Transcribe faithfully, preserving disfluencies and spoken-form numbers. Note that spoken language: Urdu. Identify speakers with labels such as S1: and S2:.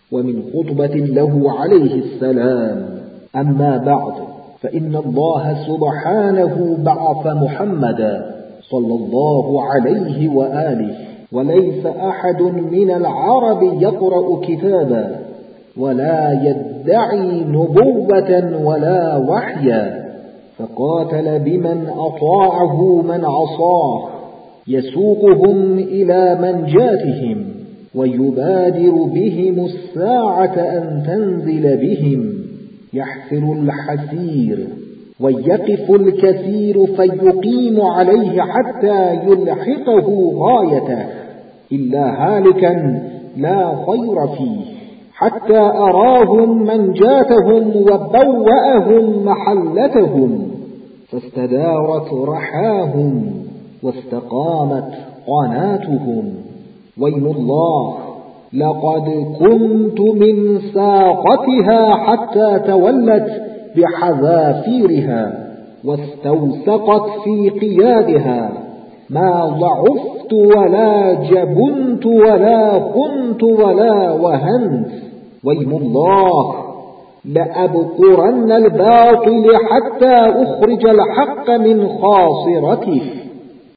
S1: ومن خطبة له عليه السلام. أما بعد، فإن الله سبحانه بعث محمدا صلى الله عليه وآله، وليس أحد من العرب يقرأ كتابا ولا يدعي نبوة ولا وحيا، فقاتل بمن أطاعه من عصاه، يسوقهم إلى منجاتهم ويبادر بهم الساعة أن تنزل بهم، يحفر الحسير ويقف الكثير فيقيم عليه حتى يلحقه غايته، إلا هالكا لا خير فيه، حتى أراهم منجاتهم وبوأهم محلتهم، فاستدارت رحاهم واستقامت قناتهم. ويم الله، لقد كنت من ساقتها حتى تولت بحذافيرها واستوثقت في قيادها، ما ضعفت ولا جبنت ولا خنت ولا وهنت. ويم الله، لأبقرن الباطل حتى أخرج الحق من خاصرته.